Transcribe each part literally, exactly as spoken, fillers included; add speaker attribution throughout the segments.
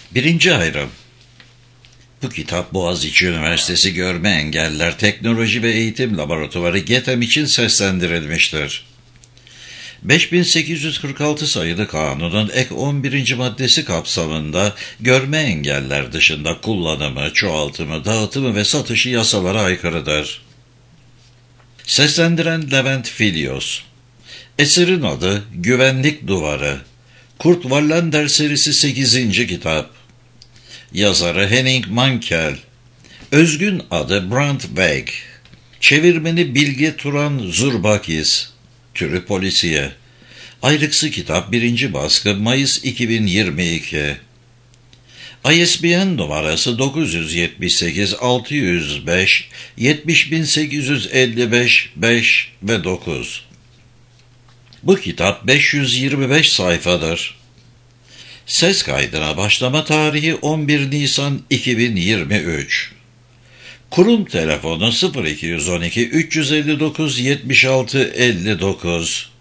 Speaker 1: Birinci ayrım. Bu kitap Boğaziçi Üniversitesi Görme Engelliler Teknoloji ve Eğitim Laboratuvarı GETEM için seslendirilmiştir. beş bin sekiz yüz kırk altı sayılı kanunun ek on birinci maddesi kapsamında görme engeller dışında kullanımı, çoğaltımı, dağıtımı ve satışı yasalara aykırıdır. Seslendiren Levent Filyos. Eserin adı Güvenlik Duvarı. Kurt Wallander serisi sekizinci kitap. Yazarı Henning Mankell. Özgün adı Brant Weg. Çevirmeni Bilge Turan Zurbakis. Türü polisiye. Ayrıksı kitap birinci baskı Mayıs iki bin yirmi iki. I S B N numarası dokuz yüz yetmiş sekiz altı yüz beş yetmiş bin sekiz yüz elli beş beş ve dokuz. Bu kitap beş yüz yirmi beş sayfadır. Ses kaydına başlama tarihi on bir Nisan iki bin yirmi üç. Kurum telefonu sıfır iki on iki üç yüz elli dokuz yetmiş altı elli dokuz.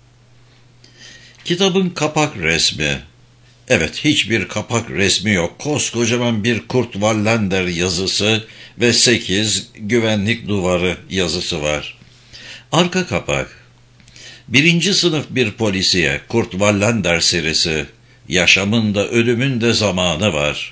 Speaker 1: Kitabın kapak resmi. Evet, hiçbir kapak resmi yok. Koskocaman bir Kurt Wallander yazısı ve sekiz güvenlik duvarı yazısı var. Arka kapak. Birinci sınıf bir polisiye, Kurt Wallander serisi. Yaşamın da ölümün de zamanı var.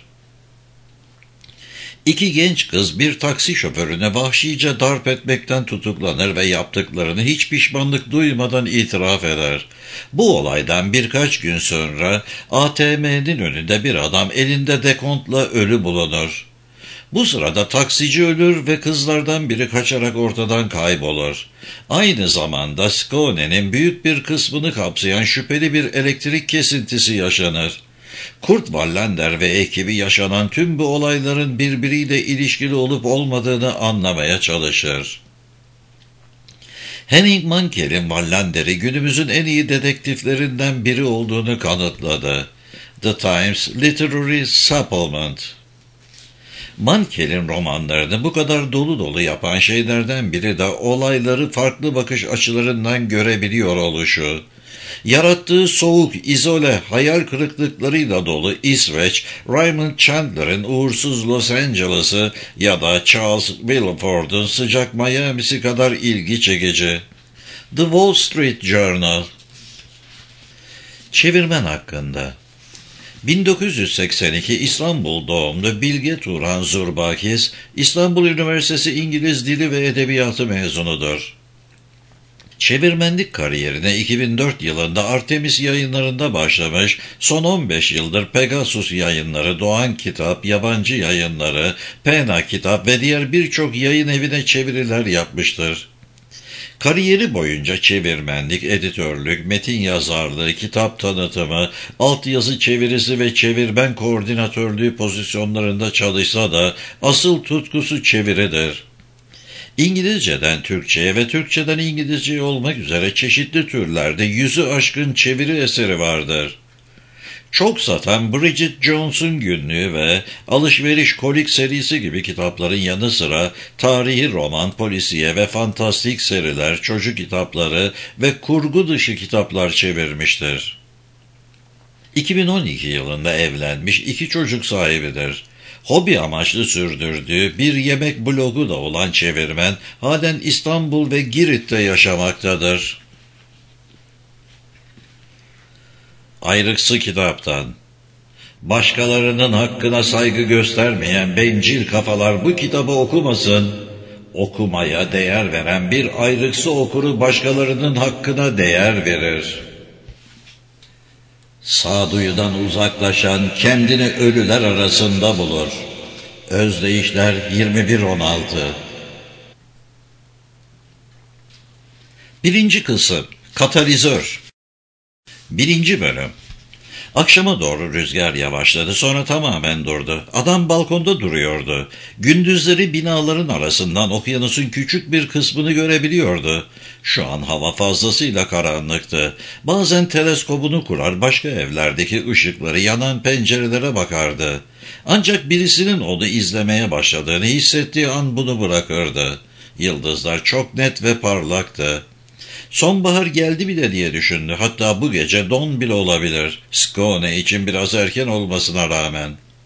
Speaker 1: İki genç kız bir taksi şoförüne vahşice darp etmekten tutuklanır ve yaptıklarını hiç pişmanlık duymadan itiraf eder. Bu olaydan birkaç gün sonra A T M'nin önünde bir adam elinde dekontla ölü bulunur. Bu sırada taksici ölür ve kızlardan biri kaçarak ortadan kaybolur. Aynı zamanda Skone'nin büyük bir kısmını kapsayan şüpheli bir elektrik kesintisi yaşanır. Kurt Wallander ve ekibi yaşanan tüm bu olayların birbiriyle ilişkili olup olmadığını anlamaya çalışır. Henning Mankell'in Wallander'i günümüzün en iyi dedektiflerinden biri olduğunu kanıtladı. The Times Literary Supplement. Mankell'in romanlarını bu kadar dolu dolu yapan şeylerden biri de olayları farklı bakış açılarından görebiliyor oluşu. Yarattığı soğuk, izole, hayal kırıklıklarıyla dolu İsveç, Raymond Chandler'ın uğursuz Los Angeles'ı ya da Charles Willeford'un sıcak Miami'si kadar ilgi çekici. The Wall Street Journal. Çevirmen hakkında. bin dokuz yüz seksen iki İstanbul doğumlu Bilge Turan Zurbakis, İstanbul Üniversitesi İngiliz Dili ve Edebiyatı mezunudur. Çevirmenlik kariyerine iki bin dört yılında Artemis Yayınları'nda başlamış, son on beş yıldır Pegasus Yayınları, Doğan Kitap, Yabancı Yayınları, Pena Kitap ve diğer birçok yayın evine çeviriler yapmıştır. Kariyeri boyunca çevirmenlik, editörlük, metin yazarlığı, kitap tanıtımı, altyazı çevirisi ve çevirmen koordinatörlüğü pozisyonlarında çalışsa da asıl tutkusu çeviridir. İngilizceden Türkçe'ye ve Türkçeden İngilizce'ye olmak üzere çeşitli türlerde yüzü aşkın çeviri eseri vardır. Çok satan Bridget Jones'un Günlüğü ve Alışveriş Kolik serisi gibi kitapların yanı sıra tarihi roman, polisiye ve fantastik seriler, çocuk kitapları ve kurgu dışı kitaplar çevirmiştir. iki bin on iki yılında evlenmiş, iki çocuk sahibidir. Hobi amaçlı sürdürdüğü bir yemek blogu da olan çevirmen, halen İstanbul ve Girit'te yaşamaktadır. Ayrıksı kitaptan. Başkalarının hakkına saygı göstermeyen bencil kafalar bu kitabı okumasın. Okumaya değer veren bir ayrıksı okuru başkalarının hakkına değer verir. Sağduyudan uzaklaşan kendini ölüler arasında bulur. Özdeyişler yirmi bir on altı. Birinci kısım. Katalizör. Birinci bölüm. Akşama doğru rüzgar yavaşladı, sonra tamamen durdu. Adam balkonda duruyordu. Gündüzleri binaların arasından okyanusun küçük bir kısmını görebiliyordu. Şu an hava fazlasıyla karanlıktı. Bazen teleskobunu kurar, başka evlerdeki ışıkları yanan pencerelere bakardı. Ancak birisinin onu izlemeye başladığını hissettiği an bunu bırakırdı. Yıldızlar çok net ve parlaktı. Sonbahar geldi bile diye düşündü. Hatta bu gece don bile olabilir. Skone için biraz erken olmasına rağmen.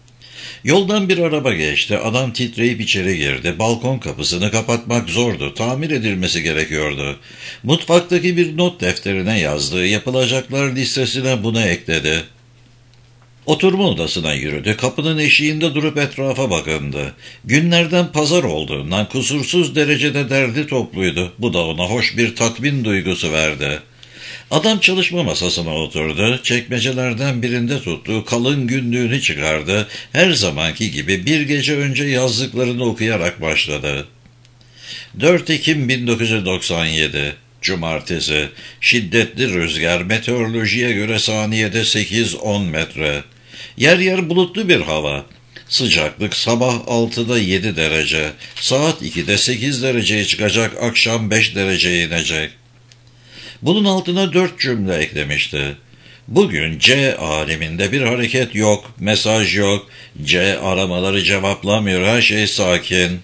Speaker 1: Yoldan bir araba geçti. Adam titreyip içeri girdi. Balkon kapısını kapatmak zordu. Tamir edilmesi gerekiyordu. Mutfaktaki bir not defterine yazdığı yapılacaklar listesine bunu ekledi. Oturma odasına yürüdü. Kapının eşiğinde durup etrafa bakındı. Günlerden pazar olduğundan kusursuz derecede derdi topluydu. Bu da ona hoş bir tatmin duygusu verdi. Adam çalışma masasına oturdu. Çekmecelerden birinde tuttuğu kalın günlüğünü çıkardı. Her zamanki gibi bir gece önce yazdıklarını okuyarak başladı. dört Ekim bin dokuz yüz doksan yedi Cumartesi. Şiddetli rüzgar, meteorolojiye göre saniyede sekiz on metre. Yer yer bulutlu bir hava. Sıcaklık sabah altıda yedi derece, saat ikide sekiz dereceye çıkacak, akşam beş dereceye inecek. Bunun altına dört cümle eklemişti. Bugün C aleminde bir hareket yok, mesaj yok, C aramaları cevaplamıyor, her şey sakin.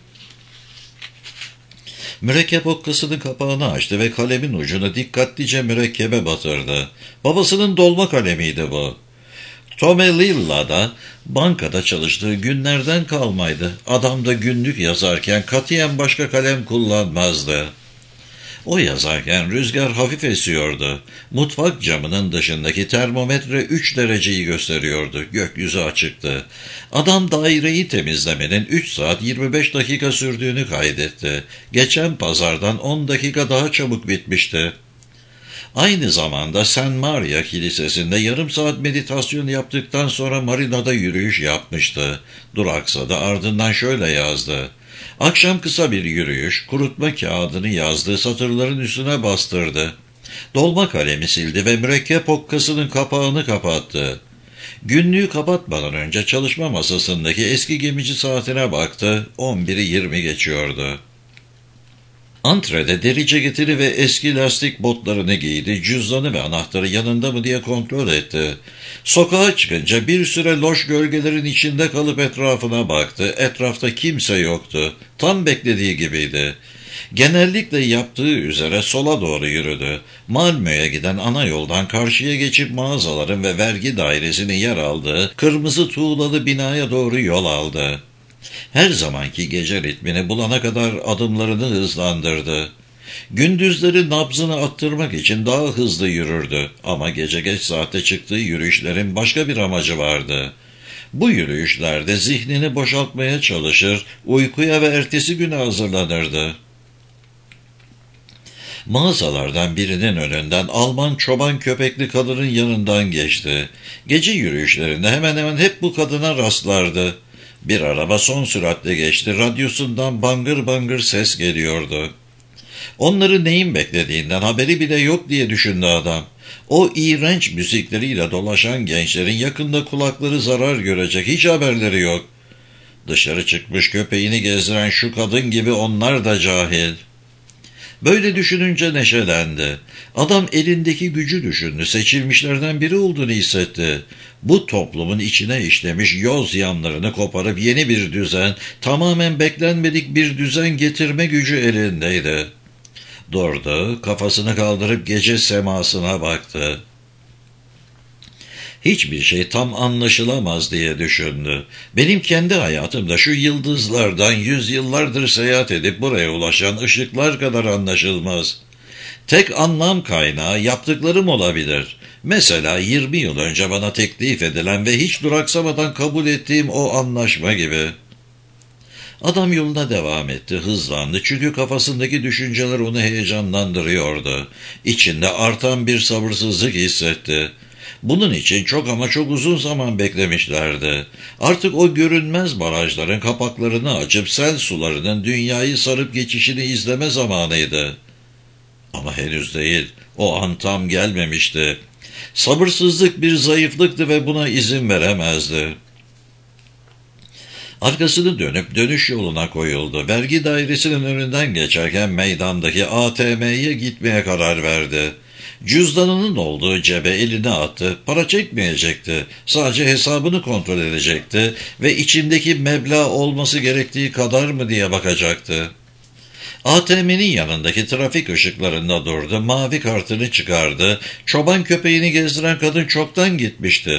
Speaker 1: Mürekkep okkasının kapağını açtı ve kalemin ucunu dikkatlice mürekkebe batırdı. Babasının dolma kalemiydi bu. Tomelilla'da bankada çalıştığı günlerden kalmaydı. Adam da günlük yazarken katiyen başka kalem kullanmazdı. O yazarken rüzgar hafif esiyordu. Mutfak camının dışındaki termometre üç dereceyi gösteriyordu. Gökyüzü açıktı. Adam daireyi temizlemenin üç saat yirmi beş dakika sürdüğünü kaydetti. Geçen pazardan on dakika daha çabuk bitmişti. Aynı zamanda San Maria Kilisesi'nde yarım saat meditasyon yaptıktan sonra marinada yürüyüş yapmıştı. Duraksadı, ardından şöyle yazdı. Akşam kısa bir yürüyüş, kurutma kağıdını yazdığı satırların üstüne bastırdı. Dolma kalemi sildi ve mürekkep okkasının kapağını kapattı. Günlüğü kapatmadan önce çalışma masasındaki eski gemici saatine baktı. on biri yirmi geçiyordu. Antrede deri ceketini ve eski lastik botlarını giydi, cüzdanı ve anahtarı yanında mı diye kontrol etti. Sokağa çıkınca bir süre loş gölgelerin içinde kalıp etrafına baktı. Etrafta kimse yoktu. Tam beklediği gibiydi. Genellikle yaptığı üzere sola doğru yürüdü. Malmö'ye giden ana yoldan karşıya geçip mağazaların ve vergi dairesinin yer aldığı kırmızı tuğlalı binaya doğru yol aldı. Her zamanki gece ritmini bulana kadar adımlarını hızlandırdı. Gündüzleri nabzını attırmak için daha hızlı yürürdü ama gece geç saatte çıktığı yürüyüşlerin başka bir amacı vardı. Bu yürüyüşlerde zihnini boşaltmaya çalışır, uykuya ve ertesi güne hazırlanırdı. Mağazalardan birinin önünden Alman çoban köpekli kadının yanından geçti. Gece yürüyüşlerinde hemen hemen hep bu kadına rastlardı. Bir araba son süratle geçti. Radyosundan bangır bangır ses geliyordu. Onları neyin beklediğinden haberi bile yok diye düşündü adam. O iğrenç müzikleriyle dolaşan gençlerin yakında kulakları zarar görecek, hiç haberleri yok. Dışarı çıkmış köpeğini gezdiren şu kadın gibi onlar da cahil. Böyle düşününce neşelendi. Adam elindeki gücü düşündü. Seçilmişlerden biri olduğunu hissetti. Bu toplumun içine işlemiş yoz yanlarını koparıp yeni bir düzen, tamamen beklenmedik bir düzen getirme gücü elindeydi. Durdu, kafasını kaldırıp gece semasına baktı. Hiçbir şey tam anlaşılamaz diye düşündü. Benim kendi hayatımda şu yıldızlardan yüzyıllardır seyahat edip buraya ulaşan ışıklar kadar anlaşılmaz. Tek anlam kaynağı yaptıklarım olabilir. Mesela yirmi yıl önce bana teklif edilen ve hiç duraksamadan kabul ettiğim o anlaşma gibi. Adam yoluna devam etti, hızlandı çünkü kafasındaki düşünceler onu heyecanlandırıyordu. İçinde artan bir sabırsızlık hissetti. Bunun için çok ama çok uzun zaman beklemişlerdi. Artık o görünmez barajların kapaklarını açıp sel sularının dünyayı sarıp geçişini izleme zamanıydı. Ama henüz değil, o an tam gelmemişti. Sabırsızlık bir zayıflıktı ve buna izin veremezdi. Arkasını dönüp dönüş yoluna koyuldu. Vergi dairesinin önünden geçerken meydandaki A T M'ye gitmeye karar verdi. Cüzdanının olduğu cebe elini attı. Para çekmeyecekti. Sadece hesabını kontrol edecekti ve içindeki meblağ olması gerektiği kadar mı diye bakacaktı. A T M'nin yanındaki trafik ışıklarında durdu. Mavi kartını çıkardı. Çoban köpeğini gezdiren kadın çoktan gitmişti.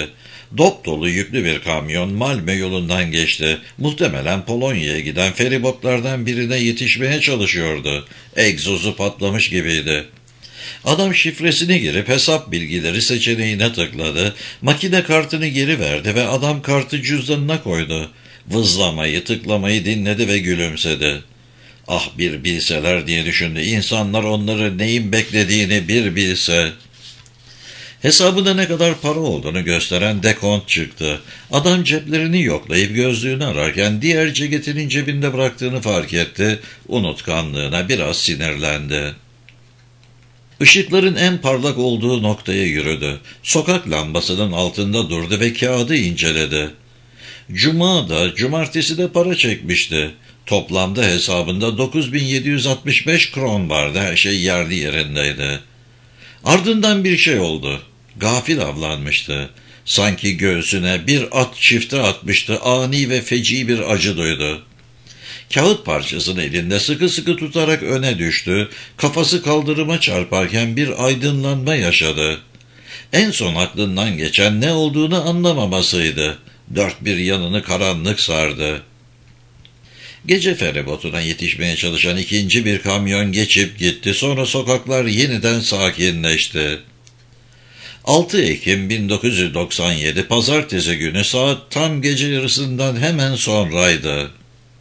Speaker 1: Dop dolu yüklü bir kamyon Malmö yolundan geçti. Muhtemelen Polonya'ya giden feribotlardan birine yetişmeye çalışıyordu. Egzozu patlamış gibiydi. Adam şifresini girip hesap bilgileri seçeneğine tıkladı. Makine kartını geri verdi ve adam kartı cüzdanına koydu. Vızlamayı, tıklamayı dinledi ve gülümsedi. Ah bir bilseler diye düşündü. İnsanlar onları neyin beklediğini bir bilse. Hesabında ne kadar para olduğunu gösteren dekont çıktı. Adam ceplerini yoklayıp gözlüğünü ararken diğer ceketinin cebinde bıraktığını fark etti. Unutkanlığına biraz sinirlendi. Işıkların en parlak olduğu noktaya yürüdü. Sokak lambasının altında durdu ve kağıdı inceledi. Cuma da, cumartesi de para çekmişti. Toplamda hesabında dokuz bin yedi yüz altmış beş kron vardı. Her şey yerli yerindeydi. Ardından bir şey oldu. Gafil avlanmıştı. Sanki göğsüne bir at çifte atmıştı. Ani ve feci bir acı duydu. Kağıt parçasını elinde sıkı sıkı tutarak öne düştü. Kafası kaldırıma çarparken bir aydınlanma yaşadı. En son aklından geçen ne olduğunu anlamamasıydı. Dört bir yanını karanlık sardı. Gece feribotuna yetişmeye çalışan ikinci bir kamyon geçip gitti. Sonra sokaklar yeniden sakinleşti. altı Ekim bin dokuz yüz doksan yedi Pazartesi günü saat tam gece yarısından hemen sonraydı.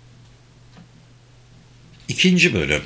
Speaker 1: İkinci bölüm.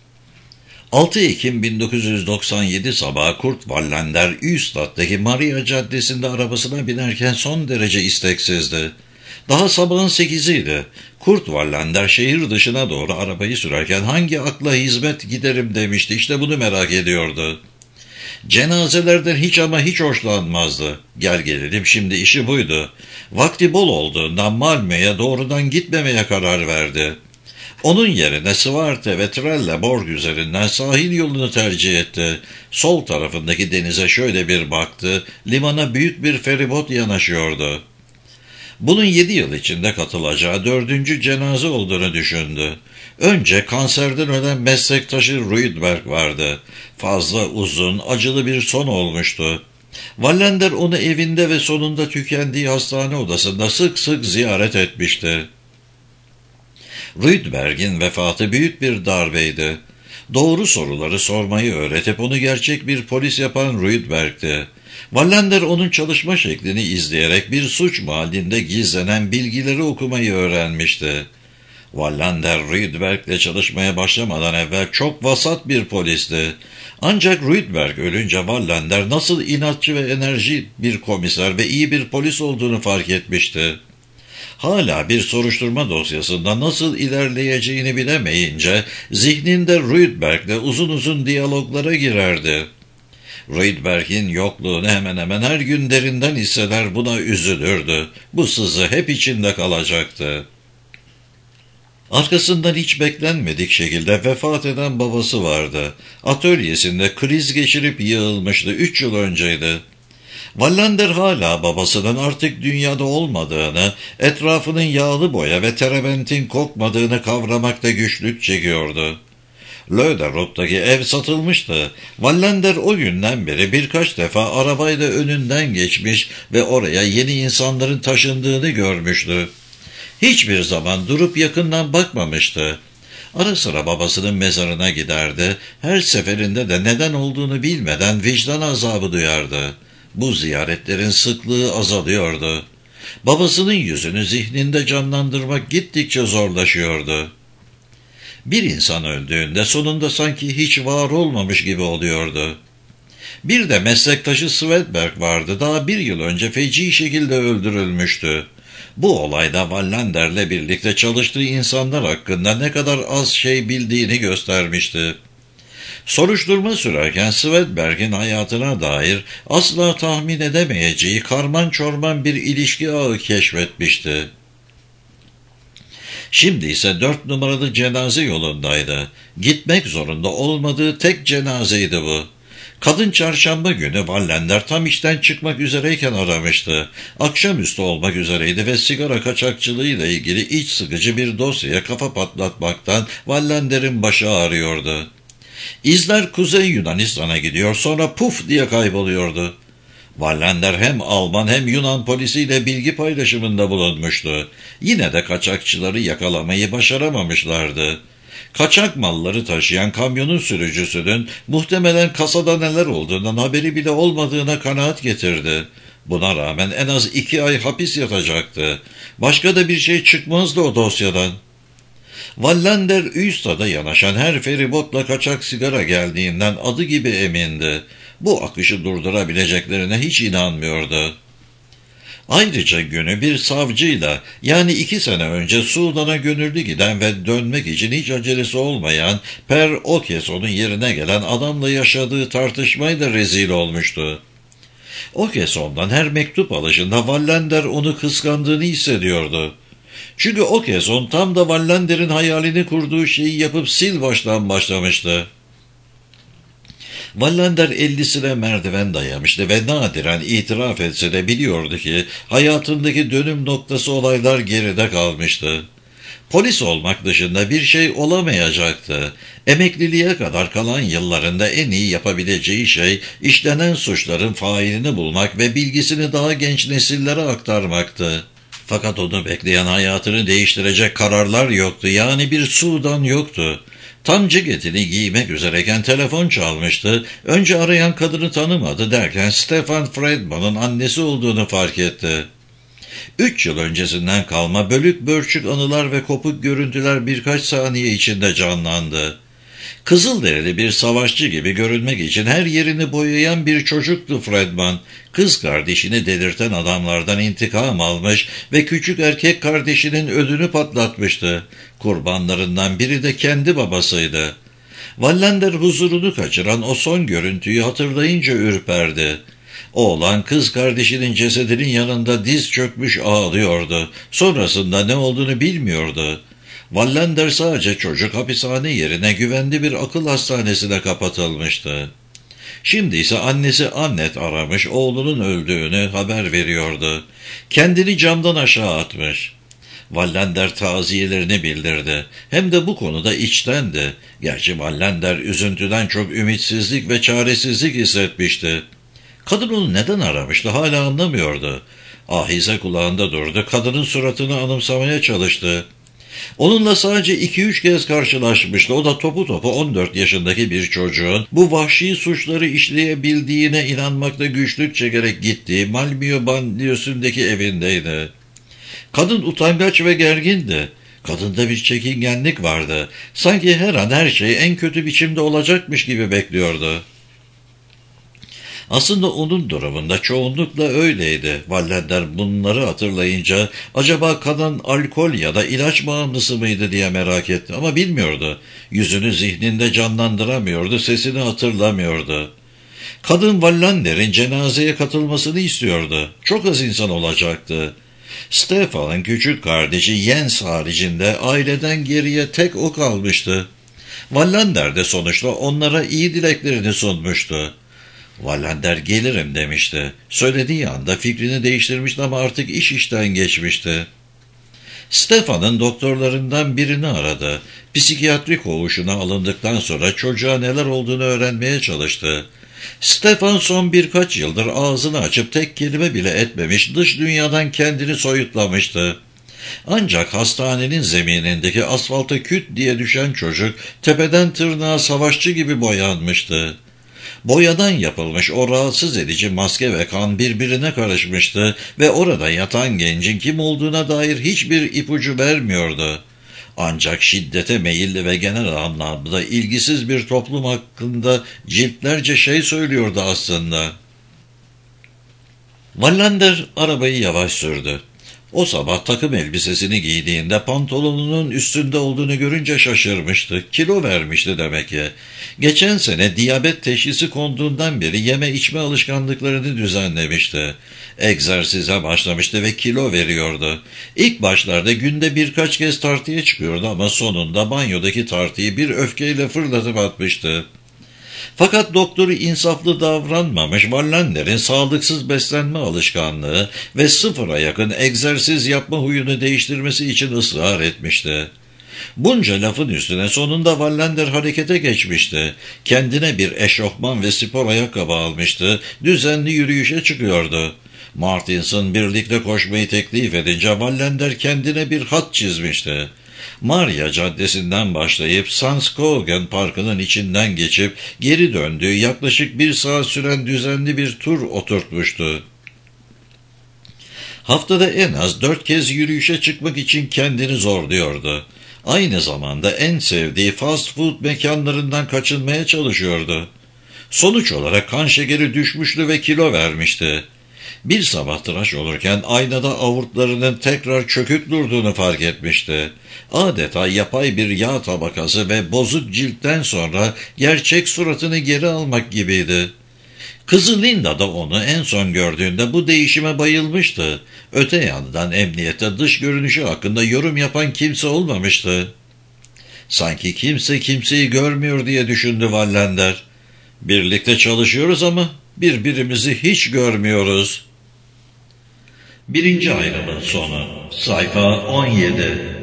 Speaker 1: altı Ekim bin dokuz yüz doksan yedi sabahı Kurt Wallander, Üstad'daki Maria Caddesi'nde arabasına binerken son derece isteksizdi. Daha sabahın sekiziydi. Kurt Wallander şehir dışına doğru arabayı sürerken hangi akla hizmet giderim demişti. İşte bunu merak ediyordu. Cenazelerden hiç ama hiç hoşlanmazdı. Gel gelelim şimdi işi buydu. Vakti bol olduğundan Malmö'ye doğrudan gitmemeye karar verdi. Onun yerine Svarte ve Trelleborg üzerinden sahil yolunu tercih etti. Sol tarafındaki denize şöyle bir baktı. Limana büyük bir feribot yanaşıyordu. Bunun yedi yıl içinde katılacağı dördüncü cenaze olduğunu düşündü. Önce kanserden ölen meslektaşı Rydberg vardı. Fazla uzun, acılı bir son olmuştu. Wallander onu evinde ve sonunda tükendiği hastane odasında sık sık ziyaret etmişti. Rydberg'in vefatı büyük bir darbeydi. Doğru soruları sormayı öğretip onu gerçek bir polis yapan Rydberg'ti. Wallander onun çalışma şeklini izleyerek bir suç mahallinde gizlenen bilgileri okumayı öğrenmişti. Wallander, Rydberg'le çalışmaya başlamadan evvel çok vasat bir polisti. Ancak Rydberg ölünce Wallander nasıl inatçı ve enerji bir komiser ve iyi bir polis olduğunu fark etmişti. Hala bir soruşturma dosyasında nasıl ilerleyeceğini bilemeyince zihninde Rydberg'le uzun uzun diyaloglara girerdi. Rydberg'in yokluğunu hemen hemen her gün derinden hisseder, buna üzülürdü. Bu sızı hep içinde kalacaktı. Arkasından hiç beklenmedik şekilde vefat eden babası vardı. Atölyesinde kriz geçirip yığılmıştı. Üç yıl önceydi. Wallander hala babasının artık dünyada olmadığını, etrafının yağlı boya ve terebentin kokmadığını kavramakta güçlük çekiyordu. Löderot'taki ev satılmıştı. Wallander o günden beri birkaç defa arabayla önünden geçmiş ve oraya yeni insanların taşındığını görmüştü. Hiçbir zaman durup yakından bakmamıştı. Ara sıra babasının mezarına giderdi. Her seferinde de neden olduğunu bilmeden vicdan azabı duyardı. Bu ziyaretlerin sıklığı azalıyordu. Babasının yüzünü zihninde canlandırmak gittikçe zorlaşıyordu. Bir insan öldüğünde sonunda sanki hiç var olmamış gibi oluyordu. Bir de meslektaşı Svedberg vardı. Daha bir yıl önce feci şekilde öldürülmüştü. Bu olayda Wallander'le birlikte çalıştığı insanlar hakkında ne kadar az şey bildiğini göstermişti. Soruşturma sürerken Svedberg'in hayatına dair asla tahmin edemeyeceği karman çorman bir ilişki ağı keşfetmişti. Şimdi ise dört numaralı cenaze yolundaydı. Gitmek zorunda olmadığı tek cenazeydi bu. Kadın çarşamba günü Wallander tam işten çıkmak üzereyken aramıştı. Akşamüstü olmak üzereydi ve sigara kaçakçılığıyla ilgili iç sıkıcı bir dosyaya kafa patlatmaktan Wallander'in başı ağrıyordu. İzler Kuzey Yunanistan'a gidiyor, sonra puf diye kayboluyordu. Wallander hem Alman hem Yunan polisiyle bilgi paylaşımında bulunmuştu. Yine de kaçakçıları yakalamayı başaramamışlardı. Kaçak malları taşıyan kamyonun sürücüsünün muhtemelen kasada neler olduğundan haberi bile olmadığına kanaat getirdi. Buna rağmen en az iki ay hapis yatacaktı. Başka da bir şey çıkmazdı o dosyadan. Wallander, Üstad'a yanaşan her feribotla kaçak sigara geldiğinden adı gibi emindi. Bu akışı durdurabileceklerine hiç inanmıyordu. Ayrıca günü bir savcıyla, yani iki sene önce Sudan'a gönüllü giden ve dönmek için hiç acelesi olmayan Per Okeson'un yerine gelen adamla yaşadığı tartışmayla rezil olmuştu. Okeson'dan her mektup alışında Wallander onu kıskandığını hissediyordu. Çünkü Okeson tam da Wallander'in hayalini kurduğu şeyi yapıp sil baştan başlamıştı. Wallander ellisine merdiven dayamıştı ve nadiren itiraf etse de biliyordu ki hayatındaki dönüm noktası olaylar geride kalmıştı. Polis olmak dışında bir şey olamayacaktı. Emekliliğe kadar kalan yıllarında en iyi yapabileceği şey işlenen suçların failini bulmak ve bilgisini daha genç nesillere aktarmaktı. Fakat onu bekleyen hayatını değiştirecek kararlar yoktu, yani bir Sudan yoktu. Tam ceketini giymek üzereyken telefon çalmıştı. Önce arayan kadını tanımadı derken Stefan Friedman'ın annesi olduğunu fark etti. Üç yıl öncesinden kalma bölük bölçük anılar ve kopuk görüntüler birkaç saniye içinde canlandı. Kızılderili bir savaşçı gibi görünmek için her yerini boyayan bir çocuktu Friedman. Kız kardeşini delirten adamlardan intikam almış ve küçük erkek kardeşinin ödünü patlatmıştı. Kurbanlarından biri de kendi babasıydı. Wallander huzurunu kaçıran o son görüntüyü hatırlayınca ürperdi. Oğlan kız kardeşinin cesedinin yanında diz çökmüş ağlıyordu. Sonrasında ne olduğunu bilmiyordu. Wallander sadece çocuk hapishane yerine güvenli bir akıl hastanesine kapatılmıştı. Şimdi ise annesi Annet aramış, oğlunun öldüğünü haber veriyordu. Kendini camdan aşağı atmış. Wallander taziyelerini bildirdi. Hem de bu konuda içtendi. Gerçi Wallander üzüntüden çok ümitsizlik ve çaresizlik hissetmişti. Kadın onu neden aramıştı hala anlamıyordu. Ahize kulağında durdu. Kadının suratını anımsamaya çalıştı. Onunla sadece iki üç kez karşılaşmıştı. O da topu topu on dört yaşındaki bir çocuğun bu vahşi suçları işleyebildiğine inanmakta güçlük çekerek gittiği Malmö banliyösündeki evindeydi. Kadın utangaç ve gergindi. Kadında bir çekingenlik vardı. Sanki her an her şey en kötü biçimde olacakmış gibi bekliyordu. Aslında onun durumunda çoğunlukla öyleydi. Wallander bunları hatırlayınca acaba kadın alkol ya da ilaç bağımlısı mıydı diye merak etti ama bilmiyordu. Yüzünü zihninde canlandıramıyordu, sesini hatırlamıyordu. Kadın Wallander'in cenazeye katılmasını istiyordu. Çok az insan olacaktı. Stefan'ın küçük kardeşi Jens haricinde aileden geriye tek o kalmıştı. Wallander de sonuçta onlara iyi dileklerini sunmuştu. Wallander gelirim demişti. Söylediği anda fikrini değiştirmişti ama artık iş işten geçmişti. Stefan'ın doktorlarından birini aradı. Psikiyatri koğuşuna alındıktan sonra çocuğa neler olduğunu öğrenmeye çalıştı. Stefan son birkaç yıldır ağzını açıp tek kelime bile etmemiş, dış dünyadan kendini soyutlamıştı. Ancak hastanenin zeminindeki asfalta küt diye düşen çocuk tepeden tırnağa savaşçı gibi boyanmıştı. Boyadan yapılmış o rahatsız edici maske ve kan birbirine karışmıştı ve orada yatan gencin kim olduğuna dair hiçbir ipucu vermiyordu. Ancak şiddete meyilli ve genel anlamda ilgisiz bir toplum hakkında ciltlerce şey söylüyordu aslında. Wallander arabayı yavaş sürdü. O sabah takım elbisesini giydiğinde pantolonunun üstünde olduğunu görünce şaşırmıştı. Kilo vermişti demek ki. Geçen sene diyabet teşhisi konduğundan beri yeme içme alışkanlıklarını düzenlemişti. Egzersize başlamıştı ve kilo veriyordu. İlk başlarda günde birkaç kez tartıya çıkıyordu ama sonunda banyodaki tartıyı bir öfkeyle fırlatıp atmıştı. Fakat doktoru insaflı davranmamış, Wallander'in sağlıksız beslenme alışkanlığı ve sıfıra yakın egzersiz yapma huyunu değiştirmesi için ısrar etmişti. Bunca lafın üstüne sonunda Wallander harekete geçmişti. Kendine bir eşofman ve spor ayakkabı almıştı. Düzenli yürüyüşe çıkıyordu. Martinson birlikte koşmayı teklif edince Wallander kendine bir hat çizmişti. Maria Caddesi'nden başlayıp Sanskogen Parkı'nın içinden geçip geri döndüğü yaklaşık bir saat süren düzenli bir tur oturtmuştu. Haftada en az dört kez yürüyüşe çıkmak için kendini zorluyordu. Aynı zamanda en sevdiği fast food mekanlarından kaçınmaya çalışıyordu. Sonuç olarak kan şekeri düşmüştü ve kilo vermişti. Bir sabah tıraş olurken aynada avurtlarının tekrar çökük durduğunu fark etmişti. Adeta yapay bir yağ tabakası ve bozuk ciltten sonra gerçek suratını geri almak gibiydi. Kızı Linda da onu en son gördüğünde bu değişime bayılmıştı. Öte yandan emniyette dış görünüşü hakkında yorum yapan kimse olmamıştı. Sanki kimse kimseyi görmüyor diye düşündü Wallander. Birlikte çalışıyoruz ama birbirimizi hiç görmüyoruz. Birinci ayrımın sonu. Sayfa on yedi.